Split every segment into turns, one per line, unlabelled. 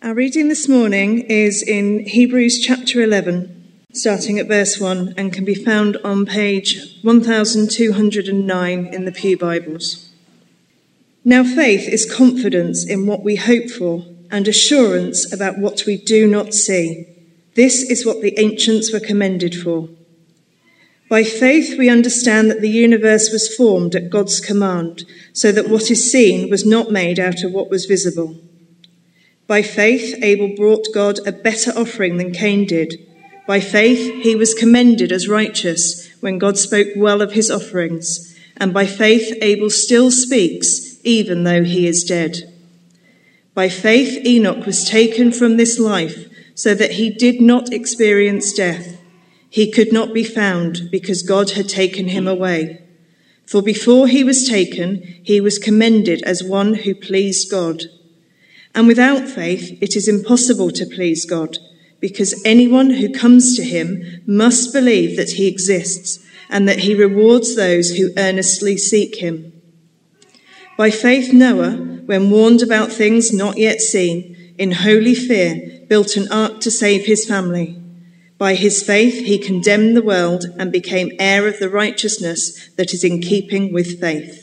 Our reading this morning is in Hebrews chapter 11, starting at verse 1, and can be found on page 1209 in the Pew Bibles. Now faith is confidence in what we hope for and assurance about what we do not see. This is what the ancients were commended for. By faith we understand that the universe was formed at God's command, so that what is seen was not made out of what was visible. By faith, Abel brought God a better offering than Cain did. By faith, he was commended as righteous when God spoke well of his offerings. And by faith, Abel still speaks, even though he is dead. By faith, Enoch was taken from this life so that he did not experience death. He could not be found because God had taken him away. For before he was taken, he was commended as one who pleased God. And without faith, it is impossible to please God, because anyone who comes to him must believe that he exists and that he rewards those who earnestly seek him. By faith, Noah, when warned about things not yet seen, in holy fear, built an ark to save his family. By his faith, he condemned the world and became heir of the righteousness that is in keeping with faith.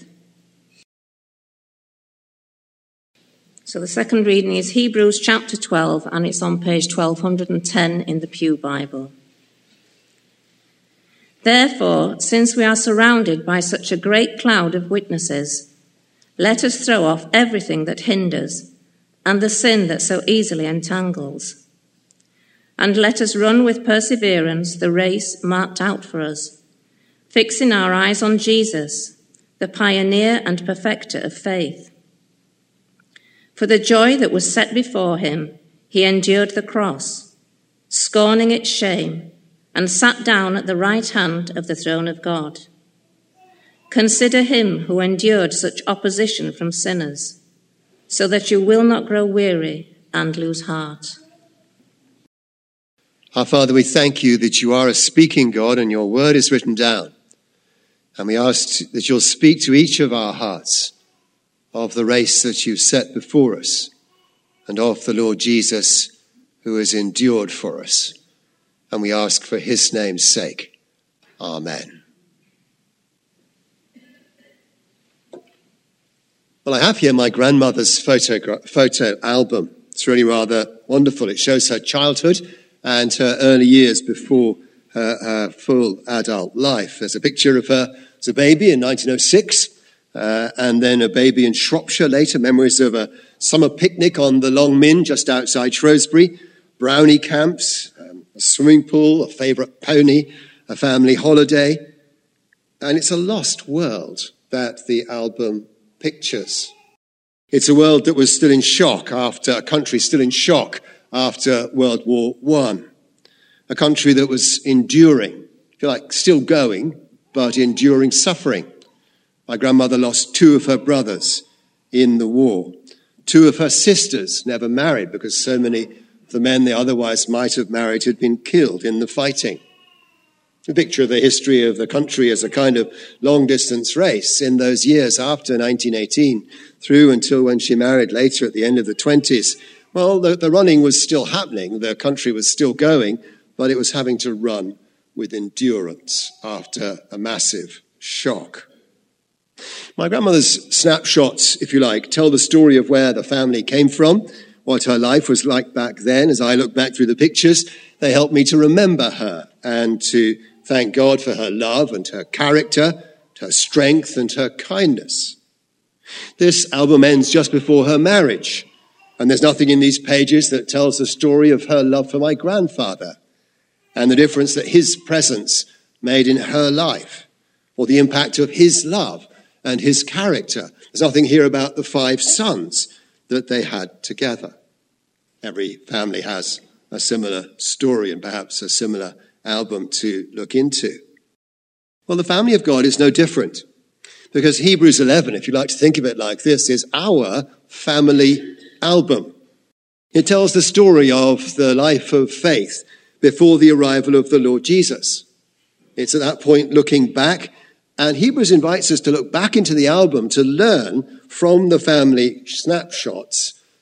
So the second reading is Hebrews chapter 12, and it's on page 1210 in the Pew Bible. Therefore, since we are surrounded by such a great cloud of witnesses, let us throw off everything that hinders and the sin that so easily entangles. And let us run with perseverance the race marked out for us, fixing our eyes on Jesus, the pioneer and perfecter of faith. For the joy that was set before him, he endured the cross, scorning its shame, and sat down at the right hand of the throne of God. Consider him who endured such opposition from sinners, so that you will not grow weary and lose heart.
Our Father, we thank you that you are a speaking God and your word is written down. And we ask that you'll speak to each of our hearts of the race that you've set before us, and of the Lord Jesus who has endured for us. And we ask for his name's sake. Amen. Well, I have here my grandmother's photo album. It's really rather wonderful. It shows her childhood and her early years before her full adult life. There's a picture of her as a baby in 1906. And then a baby in Shropshire later, memories of a summer picnic on the Long Min just outside Shrewsbury, brownie camps, a swimming pool, a favourite pony, a family holiday. And it's a lost world that the album pictures. It's a world that was still in shock a country still in shock after World War I. A country that was enduring, if you like, still going, but enduring suffering. My grandmother lost 2 of her brothers in the war. 2 of her sisters never married because so many of the men they otherwise might have married had been killed in the fighting. A picture of the history of the country as a kind of long-distance race in those years after 1918 through until when she married later at the end of the 20s. Well, the running was still happening. The country was still going, but it was having to run with endurance after a massive shock. My grandmother's snapshots, if you like, tell the story of where the family came from, what her life was like back then. As I look back through the pictures, they help me to remember her and to thank God for her love and her character, her strength and her kindness. This album ends just before her marriage, and there's nothing in these pages that tells the story of her love for my grandfather and the difference that his presence made in her life, or the impact of his love and his character. There's nothing here about the 5 sons that they had together. Every family has a similar story and perhaps a similar album to look into. Well, the family of God is no different, because Hebrews 11, if you like to think of it like this, is our family album. It tells the story of the life of faith before the arrival of the Lord Jesus. It's at that point looking back. And Hebrews invites us to look back into the album to learn from the family snapshots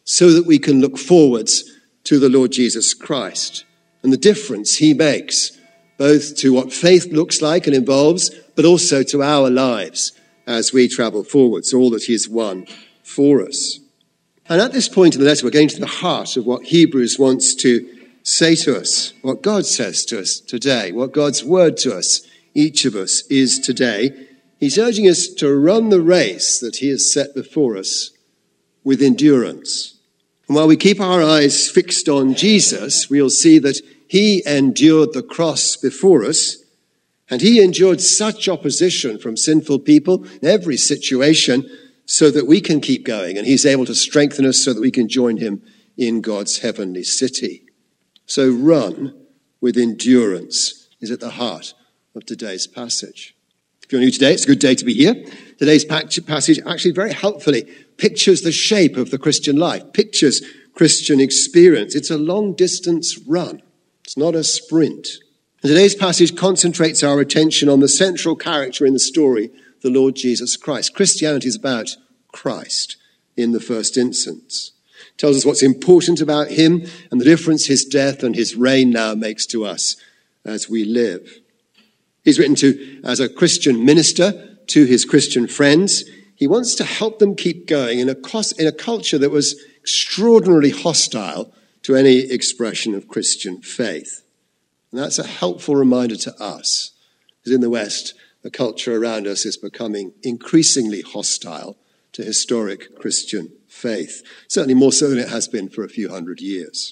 so that we can look forwards to the Lord Jesus Christ and the difference he makes, both to what faith looks like and involves, but also to our lives as we travel forwards, all that he has won for us. And at this point in the letter, we're going to the heart of what Hebrews wants to say to us, what God says to us today, what God's word to us, each of us, is today. He's urging us to run the race that he has set before us with endurance. And while we keep our eyes fixed on Jesus, we'll see that he endured the cross before us, and he endured such opposition from sinful people in every situation so that we can keep going, and he's able to strengthen us so that we can join him in God's heavenly city. So run with endurance is at the heart of today's passage. If you're new today, it's a good day to be here. Today's passage actually very helpfully pictures the shape of the Christian life, pictures Christian experience. It's a long-distance run. It's not a sprint. And today's passage concentrates our attention on the central character in the story, the Lord Jesus Christ. Christianity is about Christ in the first instance. It tells us what's important about him and the difference his death and his reign now makes to us as we live. He's written to, as a Christian minister, to his Christian friends. He wants to help them keep going in a culture that was extraordinarily hostile to any expression of Christian faith. And that's a helpful reminder to us, because in the West, the culture around us is becoming increasingly hostile to historic Christian faith, certainly more so than it has been for a few hundred years.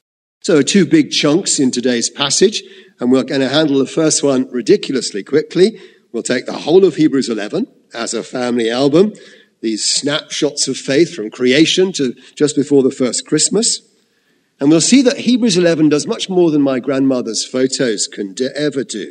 So two big chunks in today's passage, and we're going to handle the first one ridiculously quickly. We'll take the whole of Hebrews 11 as a family album, these snapshots of faith from creation to just before the first Christmas. And we'll see that Hebrews 11 does much more than my grandmother's photos can ever do.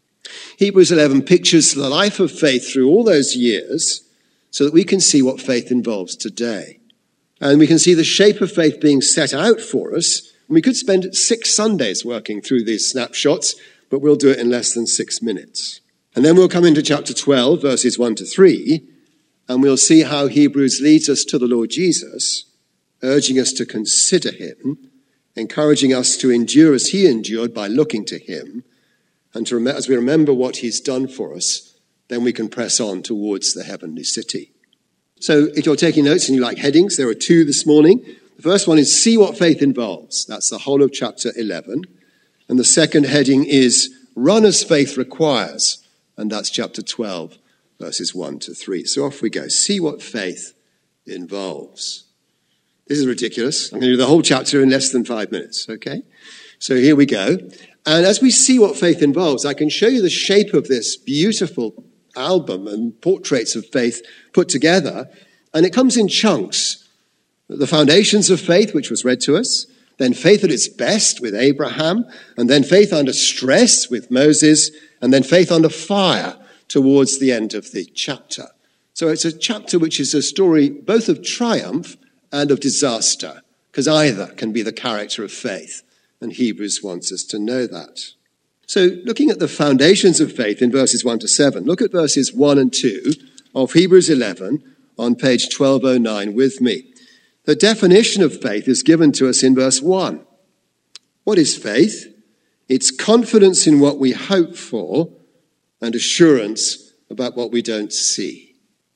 Hebrews 11 pictures the life of faith through all those years so that we can see what faith involves today. And we can see the shape of faith being set out for us. And we could spend 6 Sundays working through these snapshots, but we'll do it in less than 6 minutes. And then we'll come into chapter 12, verses 1 to 3, and we'll see how Hebrews leads us to the Lord Jesus, urging us to consider him, encouraging us to endure as he endured by looking to him, and to as we remember what he's done for us, then we can press on towards the heavenly city. So if you're taking notes and you like headings, there are 2 this morning. The first one is see what faith involves. That's the whole of chapter 11. And the second heading is run as faith requires. And that's chapter 12, verses 1 to 3. So off we go. See what faith involves. This is ridiculous. I'm going to do the whole chapter in less than 5 minutes, okay? So here we go. And as we see what faith involves, I can show you the shape of this beautiful album and portraits of faith put together. And it comes in chunks. The foundations of faith, which was read to us, then faith at its best with Abraham, and then faith under stress with Moses, and then faith under fire towards the end of the chapter. So it's a chapter which is a story both of triumph and of disaster, because either can be the character of faith, and Hebrews wants us to know that. So looking at the foundations of faith in verses 1 to 7, look at verses 1 and 2 of Hebrews 11 on page 1209 with me. The definition of faith is given to us in verse 1. What is faith? It's confidence in what we hope for and assurance about what we don't see.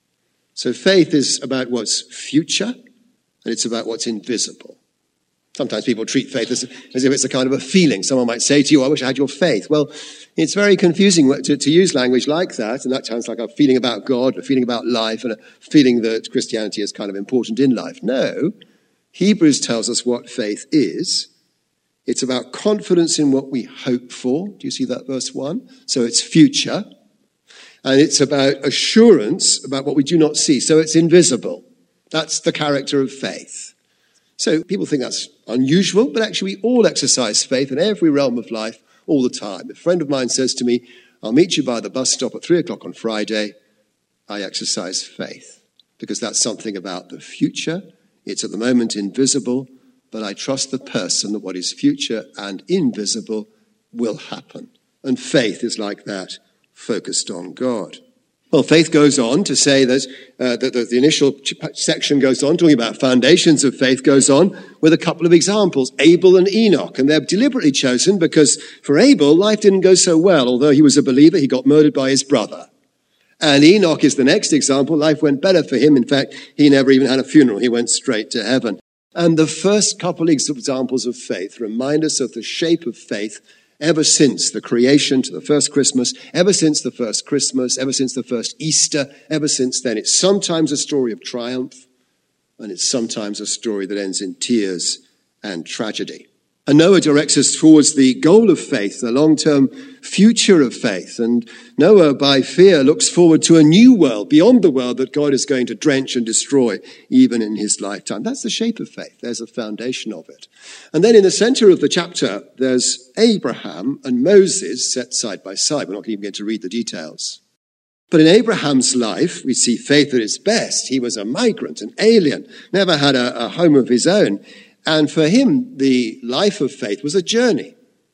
So faith is about what's future and it's about what's invisible. Sometimes people treat faith as if it's a kind of a feeling. Someone might say to you, I wish I had your faith. Well, it's very confusing to use language like that, and that sounds like a feeling about God, a feeling about life, and a feeling that Christianity is kind of important in life. No, Hebrews tells us what faith is. It's about confidence in what we hope for. Do you see that verse 1? So it's future. And it's about assurance about what we do not see. So it's invisible. That's the character of faith. So people think that's unusual, but actually we all exercise faith in every realm of life all the time. If a friend of mine says to me, I'll meet you by the bus stop at 3:00 on Friday, I exercise faith because that's something about the future. It's at the moment invisible, but I trust the person that what is future and invisible will happen. And faith is like that, focused on God. Well, faith goes on to say that, the initial section goes on, talking about foundations of faith, goes on with a couple of examples, Abel and Enoch. And they're deliberately chosen because for Abel, life didn't go so well. Although he was a believer, he got murdered by his brother. And Enoch is the next example. Life went better for him. In fact, he never even had a funeral. He went straight to heaven. And the first couple of examples of faith remind us of the shape of faith ever since the creation to the first Christmas, ever since the first Christmas, ever since the first Easter, ever since then. It's sometimes a story of triumph, and it's sometimes a story that ends in tears and tragedy. And Noah directs us towards the goal of faith, the long-term future of faith. And Noah, by fear, looks forward to a new world beyond the world that God is going to drench and destroy even in his lifetime. That's the shape of faith. There's a foundation of it. And then in the center of the chapter, there's Abraham and Moses set side by side. We're not even going to read the details. But in Abraham's life, we see faith at its best. He was a migrant, an alien, never had a home of his own. And for him, the life of faith was a journey.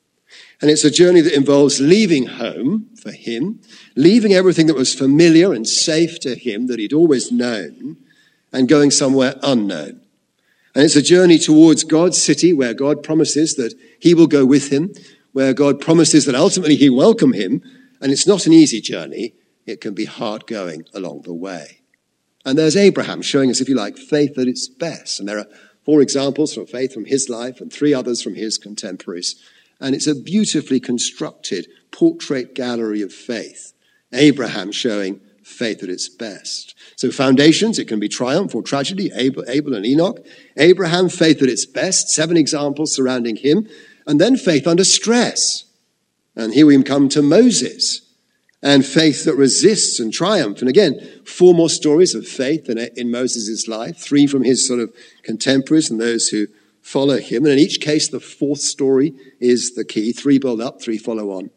And it's a journey that involves leaving home for him, leaving everything that was familiar and safe to him that he'd always known, and going somewhere unknown. And it's a journey towards God's city where God promises that he will go with him, where God promises that ultimately he will welcome him. And it's not an easy journey. It can be hard going along the way. And there's Abraham showing us, if you like, faith at its best. And there are 4 examples from faith from his life and 3 others from his contemporaries. And it's a beautifully constructed portrait gallery of faith. Abraham showing faith at its best. So foundations, it can be triumph or tragedy, Abel and Enoch. Abraham, faith at its best, 7 examples surrounding him. And then faith under stress. And here we come to Moses. And faith that resists and triumph. And again, 4 more stories of faith in Moses' life, 3 from his sort of contemporaries and those who follow him. And in each case, the 4th story is the key. 3 build up, 3 follow on.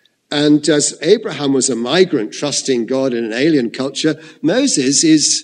And as Abraham was a migrant trusting God in an alien culture, Moses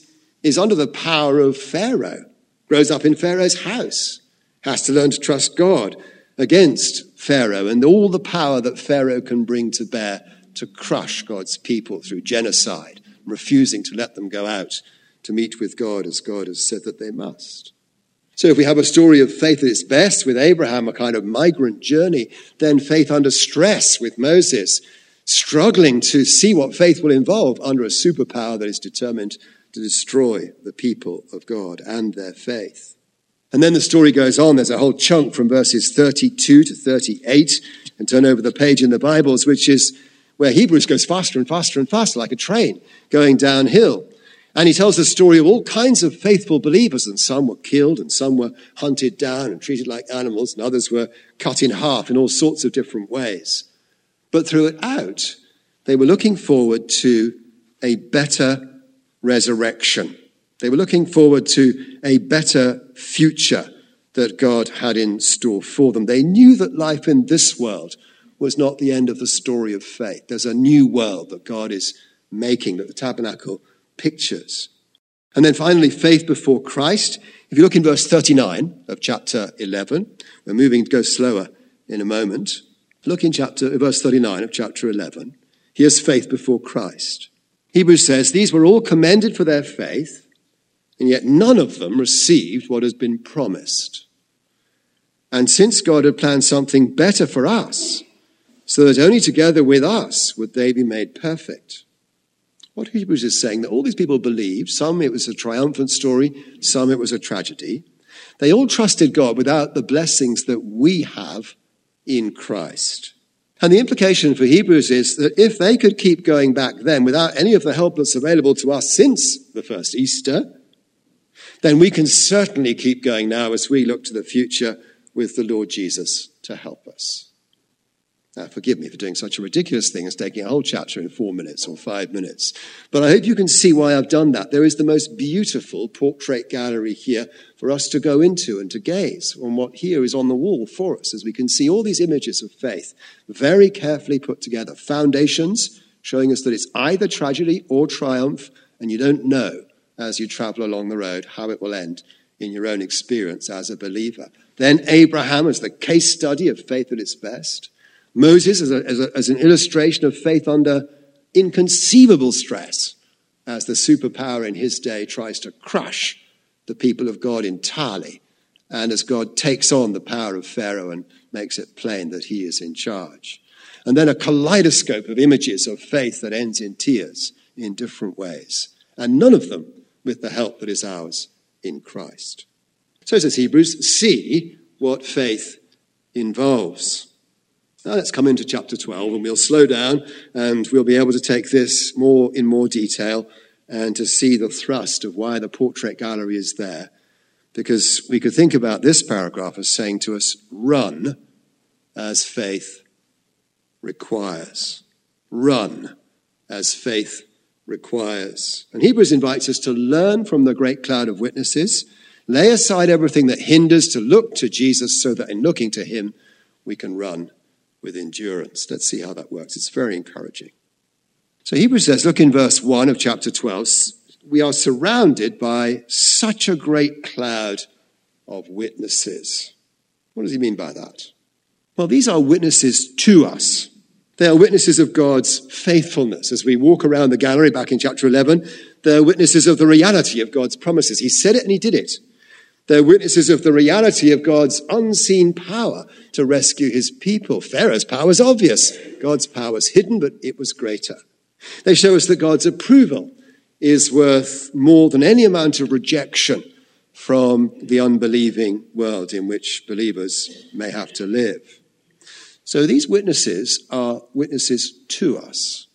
is under the power of Pharaoh, grows up in Pharaoh's house, has to learn to trust God against Pharaoh and all the power that Pharaoh can bring to bear to crush God's people through genocide, refusing to let them go out to meet with God as God has said that they must. So if we have a story of faith at its best with Abraham, a kind of migrant journey, then faith under stress with Moses, struggling to see what faith will involve under a superpower that is determined to destroy the people of God and their faith. And then the story goes on. There's a whole chunk from verses 32 to 38, and turn over the page in the Bibles, which is where Hebrews goes faster and faster and faster, like a train going downhill. And he tells the story of all kinds of faithful believers, and some were killed, and some were hunted down and treated like animals, and others were cut in half in all sorts of different ways. But throughout, they were looking forward to a better resurrection. They were looking forward to a better future that God had in store for them. They knew that life in this world was not the end of the story of faith. There's a new world that God is making, that the tabernacle pictures. And then finally, faith before Christ. If you look in verse 39 of chapter 11, we're moving to go slower in a moment. Look in verse 39 of chapter 11. Here's faith before Christ. Hebrews says, these were all commended for their faith, and yet none of them received what has been promised. And since God had planned something better for us, so that only together with us would they be made perfect. What Hebrews is saying, that all these people believed, some it was a triumphant story, some it was a tragedy. They all trusted God without the blessings that we have in Christ. And the implication for Hebrews is that if they could keep going back then without any of the help that's available to us since the first Easter, then we can certainly keep going now as we look to the future with the Lord Jesus to help us. Now, forgive me for doing such a ridiculous thing as taking a whole chapter in 4 minutes or 5 minutes. But I hope you can see why I've done that. There is the most beautiful portrait gallery here for us to go into and to gaze on what here is on the wall for us, as we can see all these images of faith very carefully put together. Foundations showing us that it's either tragedy or triumph, and you don't know as you travel along the road how it will end in your own experience as a believer. Then Abraham as the case study of faith at its best. Moses as an illustration of faith under inconceivable stress. as the superpower in his day tries to crush the people of God entirely, and as God takes on the power of Pharaoh and makes it plain that he is in charge. And then a kaleidoscope of images of faith that ends in tears in different ways, and none of them with the help that is ours in Christ. So says Hebrews, see what faith involves. Now let's come into chapter 12, and we'll slow down and we'll be able to take this in more detail and to see the thrust of why the portrait gallery is there. Because we could think about this paragraph as saying to us, run as faith requires. Run as faith requires. And Hebrews invites us to learn from the great cloud of witnesses, lay aside everything that hinders, to look to Jesus so that in looking to him, we can run with endurance. Let's see how that works. It's very encouraging. So Hebrews says, look in verse 1 of chapter 12, we are surrounded by such a great cloud of witnesses. What does he mean by that? Well, these are witnesses to us. They are witnesses of God's faithfulness. As we walk around the gallery back in chapter 11, they're witnesses of the reality of God's promises. He said it and he did it. They're witnesses of the reality of God's unseen power to rescue his people. Pharaoh's power is obvious. God's power was hidden, but it was greater. They show us that God's approval is worth more than any amount of rejection from the unbelieving world in which believers may have to live. So these witnesses are witnesses to us,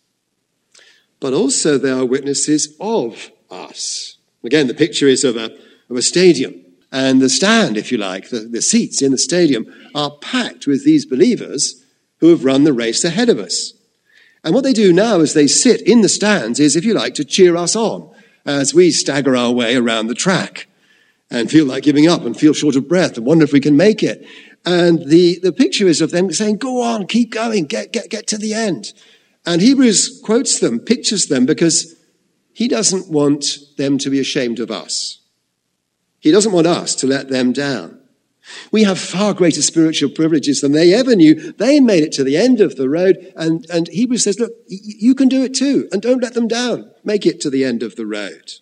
but also they are witnesses of us. Again, the picture is of a stadium. And the stand, if you like, the seats in the stadium are packed with these believers who have run the race ahead of us. And what they do now as they sit in the stands is, if you like, to cheer us on as we stagger our way around the track and feel like giving up and feel short of breath and wonder if we can make it. And the picture is of them saying, go on, keep going, get to the end. And Hebrews quotes them, pictures them, because he doesn't want them to be ashamed of us. He doesn't want us to let them down. We have far greater spiritual privileges than they ever knew. They made it to the end of the road, and Hebrews says, look, you can do it too, and don't let them down. Make it to the end of the road.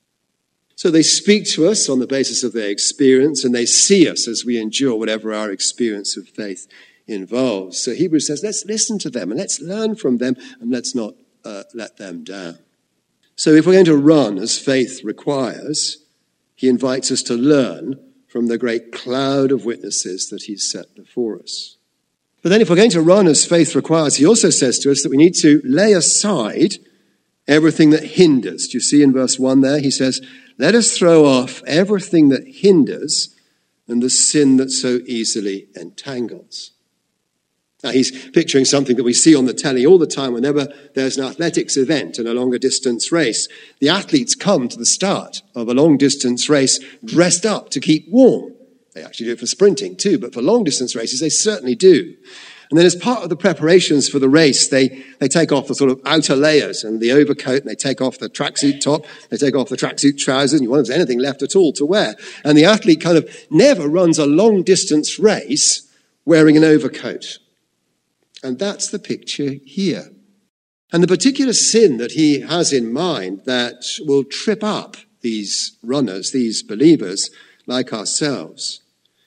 So they speak to us on the basis of their experience, and they see us as we endure whatever our experience of faith involves. So Hebrews says, let's listen to them, and let's learn from them, and let's not let them down. So if we're going to run as faith requires, he invites us to learn from the great cloud of witnesses that he's set before us. But then if we're going to run as faith requires, he also says to us that we need to lay aside everything that hinders. Do you see in verse 1 there? He says, let us throw off everything that hinders and the sin that so easily entangles. Now, he's picturing something that we see on the telly all the time whenever there's an athletics event and a longer distance race. The athletes come to the start of a long distance race dressed up to keep warm. They actually do it for sprinting too, but for long distance races, they certainly do. And then as part of the preparations for the race, they take off the sort of outer layers and the overcoat, and they take off the tracksuit top, they take off the tracksuit trousers, and you wonder if there's anything left at all to wear. And the athlete kind of never runs a long distance race wearing an overcoat. And that's the picture here. And the particular sin that he has in mind that will trip up these runners, these believers like ourselves,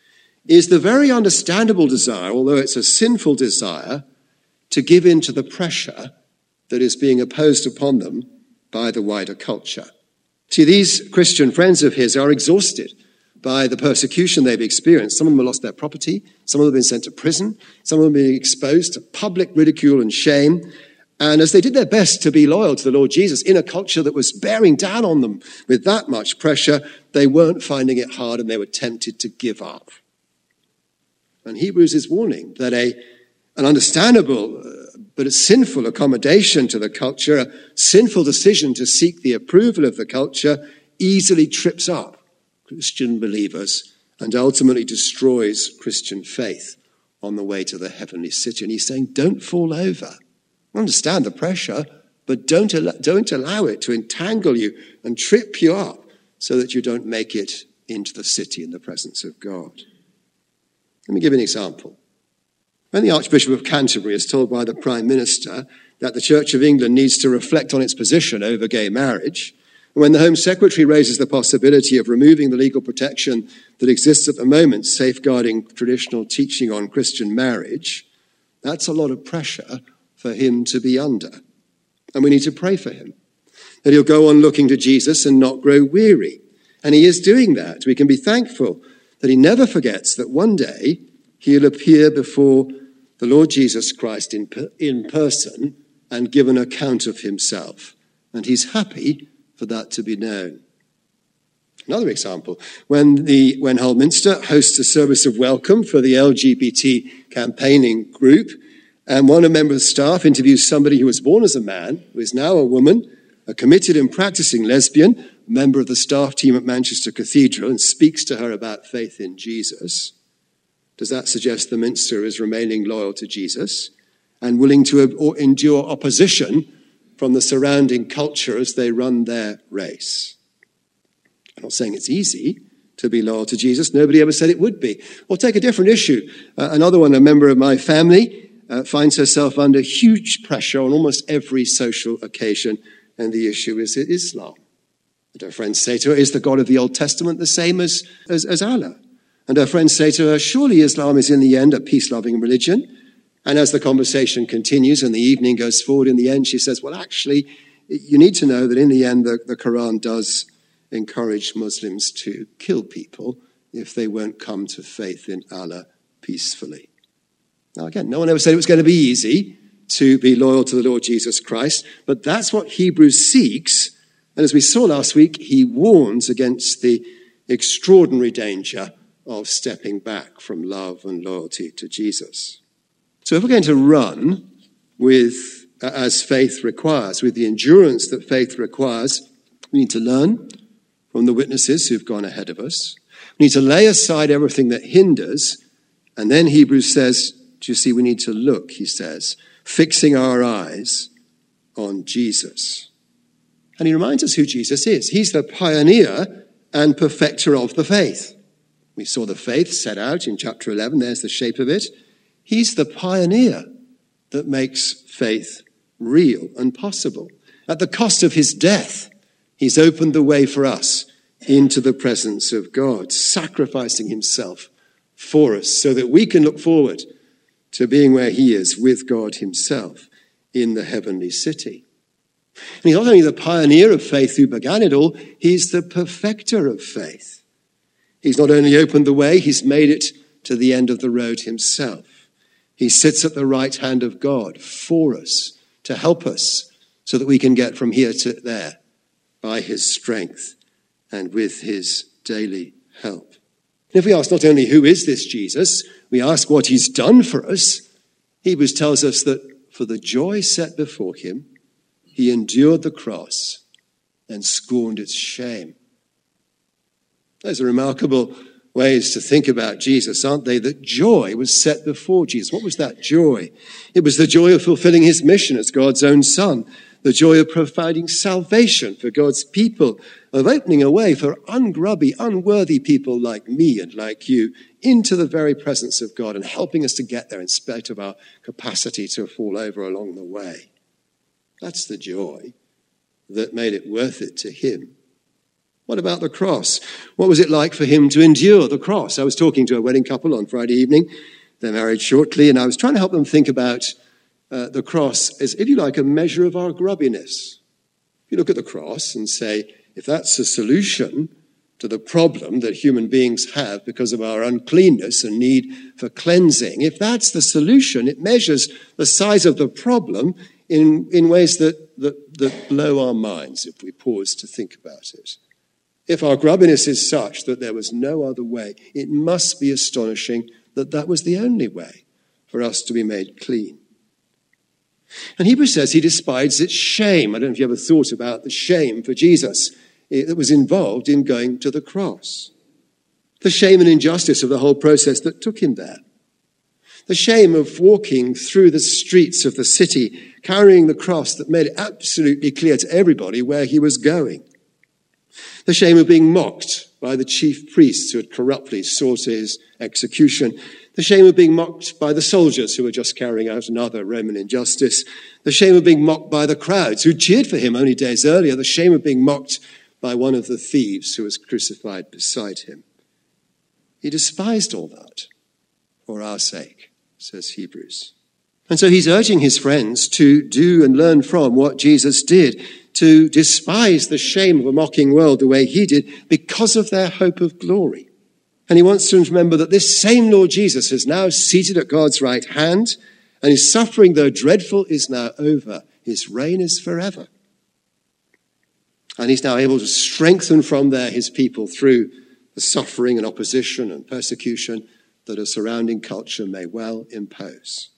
is the very understandable desire, although it's a sinful desire, to give in to the pressure that is being imposed upon them by the wider culture. See, these Christian friends of his are exhausted by the persecution they've experienced. Some of them have lost their property. Some of them have been sent to prison. Some of them have been exposed to public ridicule and shame. And as they did their best to be loyal to the Lord Jesus in a culture that was bearing down on them with that much pressure, they weren't finding it hard and they were tempted to give up. And Hebrews is warning that an understandable but a sinful accommodation to the culture, a sinful decision to seek the approval of the culture, easily trips up Christian believers and ultimately destroys Christian faith on the way to the heavenly city. And he's saying, don't fall over. Understand the pressure, but don't allow it to entangle you and trip you up so that you don't make it into the city in the presence of God. Let me give you an example. When the Archbishop of Canterbury is told by the Prime Minister that the Church of England needs to reflect on its position over gay marriage, and when the Home Secretary raises the possibility of removing the legal protection that exists at the moment, safeguarding traditional teaching on Christian marriage, that's a lot of pressure for him to be under. And we need to pray for him, that he'll go on looking to Jesus and not grow weary. And he is doing that. We can be thankful that he never forgets that one day he'll appear before the Lord Jesus Christ in person and give an account of himself. And he's happy for that to be known. Another example, when Hull Minster hosts a service of welcome for the LGBT campaigning group, and one member of the staff interviews somebody who was born as a man, who is now a woman, a committed and practicing lesbian, a member of the staff team at Manchester Cathedral, and speaks to her about faith in Jesus. Does that suggest the Minster is remaining loyal to Jesus and willing to endure opposition from the surrounding culture as they run their race? I'm not saying it's easy to be loyal to Jesus. Nobody ever said it would be. Or take a different issue. Another one, a member of my family finds herself under huge pressure on almost every social occasion, and the issue is Islam. And her friends say to her, is the God of the Old Testament the same as Allah? And her friends say to her, surely Islam is in the end a peace-loving religion. And as the conversation continues and the evening goes forward, in the end she says, well, actually, you need to know that in the end the Quran does encourage Muslims to kill people if they won't come to faith in Allah peacefully. Now again, no one ever said it was going to be easy to be loyal to the Lord Jesus Christ, but that's what Hebrews seeks. And as we saw last week, he warns against the extraordinary danger of stepping back from love and loyalty to Jesus. So if we're going to run with, as faith requires, with the endurance that faith requires, we need to learn from the witnesses who've gone ahead of us. We need to lay aside everything that hinders. And then Hebrews says, do you see, we need to look, he says, fixing our eyes on Jesus. And he reminds us who Jesus is. He's the pioneer and perfecter of the faith. We saw the faith set out in chapter 11. There's the shape of it. He's the pioneer that makes faith real and possible. At the cost of his death, he's opened the way for us into the presence of God, sacrificing himself for us so that we can look forward to being where he is with God himself in the heavenly city. And he's not only the pioneer of faith who began it all, he's the perfecter of faith. He's not only opened the way, he's made it to the end of the road himself. He sits at the right hand of God for us, to help us so that we can get from here to there by his strength and with his daily help. And if we ask not only who is this Jesus, we ask what he's done for us. Hebrews tells us that for the joy set before him, he endured the cross and scorned its shame. Those are remarkable ways to think about Jesus, aren't they? That joy was set before Jesus. What was that joy? It was the joy of fulfilling his mission as God's own son, the joy of providing salvation for God's people, of opening a way for ungrubby, unworthy people like me and like you into the very presence of God and helping us to get there in spite of our capacity to fall over along the way. That's the joy that made it worth it to him. What about the cross? What was it like for him to endure the cross? I was talking to a wedding couple on Friday evening. They're married shortly, and I was trying to help them think about the cross as, if you like, a measure of our grubbiness. If you look at the cross and say, if that's a solution to the problem that human beings have because of our uncleanness and need for cleansing, if that's the solution, it measures the size of the problem in ways that blow our minds if we pause to think about it. If our grubbiness is such that there was no other way, it must be astonishing that that was the only way for us to be made clean. And Hebrews says he despised its shame. I don't know if you ever thought about the shame for Jesus that was involved in going to the cross. The shame and injustice of the whole process that took him there. The shame of walking through the streets of the city, carrying the cross that made it absolutely clear to everybody where he was going. The shame of being mocked by the chief priests who had corruptly sought his execution, the shame of being mocked by the soldiers who were just carrying out another Roman injustice, the shame of being mocked by the crowds who cheered for him only days earlier, the shame of being mocked by one of the thieves who was crucified beside him. He despised all that for our sake, says Hebrews. And so he's urging his friends to do and learn from what Jesus did, to despise the shame of a mocking world the way he did because of their hope of glory. And he wants them to remember that this same Lord Jesus is now seated at God's right hand, and his suffering, though dreadful, is now over. His reign is forever. And he's now able to strengthen from there his people through the suffering and opposition and persecution that a surrounding culture may well impose.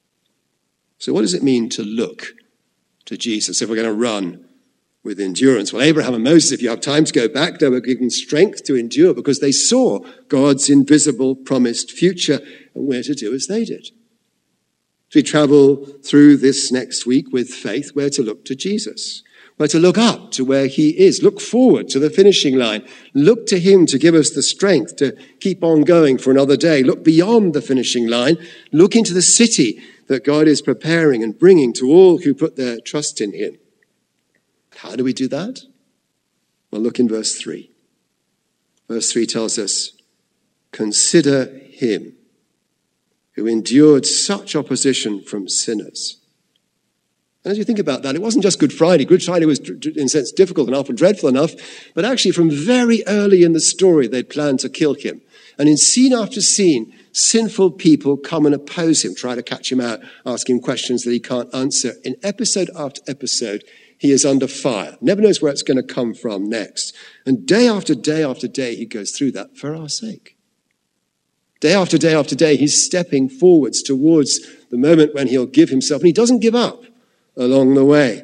So what does it mean to look to Jesus if we're going to run with endurance? Well, Abraham and Moses, if you have time to go back, they were given strength to endure because they saw God's invisible promised future, and we're to do as they did. As we travel through this next week with faith, we're to look to Jesus. We're to look up to where he is, look forward to the finishing line, look to him to give us the strength to keep on going for another day, look beyond the finishing line, look into the city that God is preparing and bringing to all who put their trust in him. How do we do that? Well, look in verse 3. Verse 3 tells us, consider him who endured such opposition from sinners. And as you think about that, it wasn't just Good Friday. Good Friday was, in a sense, difficult enough and dreadful enough, but actually from very early in the story, they'd planned to kill him. And in scene after scene, sinful people come and oppose him, try to catch him out, ask him questions that he can't answer. In episode after episode, he is under fire. Never knows where it's going to come from next. And day after day after day, he goes through that for our sake. Day after day after day, he's stepping forwards towards the moment when he'll give himself. And he doesn't give up along the way.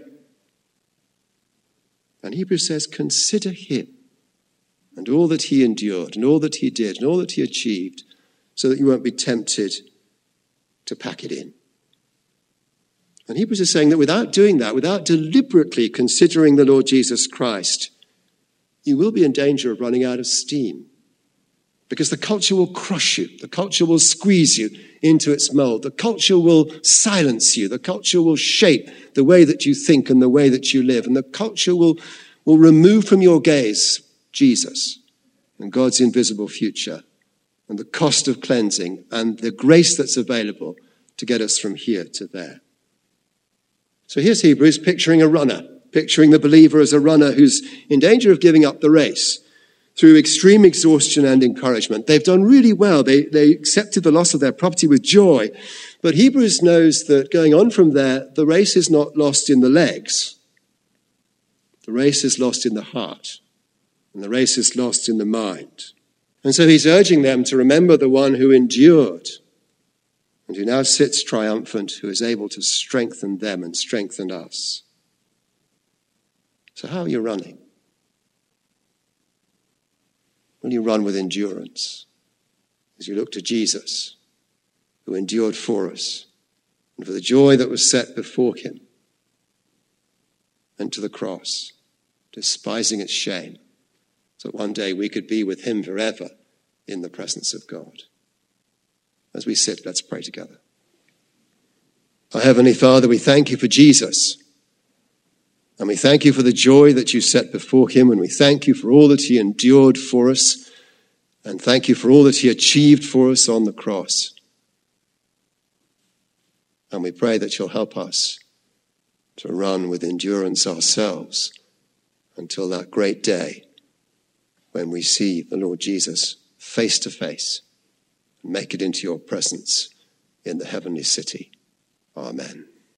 And Hebrews says, consider him and all that he endured and all that he did and all that he achieved, so that you won't be tempted to pack it in. And Hebrews is saying that without doing that, without deliberately considering the Lord Jesus Christ, you will be in danger of running out of steam. Because the culture will crush you. The culture will squeeze you into its mold. The culture will silence you. The culture will shape the way that you think and the way that you live. And the culture will remove from your gaze Jesus and God's invisible future and the cost of cleansing and the grace that's available to get us from here to there. So here's Hebrews picturing a runner, picturing the believer as a runner who's in danger of giving up the race through extreme exhaustion and encouragement. They've done really well. They accepted the loss of their property with joy. But Hebrews knows that going on from there, the race is not lost in the legs. The race is lost in the heart. And the race is lost in the mind. And so he's urging them to remember the one who endured and who now sits triumphant, who is able to strengthen them and strengthen us. So how are you running? Will you run with endurance as you look to Jesus, who endured for us, and for the joy that was set before him, and to the cross, despising its shame, so that one day we could be with him forever in the presence of God? As we sit, let's pray together. Our Heavenly Father, we thank you for Jesus. And we thank you for the joy that you set before him. And we thank you for all that he endured for us. And thank you for all that he achieved for us on the cross. And we pray that you'll help us to run with endurance ourselves until that great day when we see the Lord Jesus face to face and make it into your presence in the heavenly city. Amen.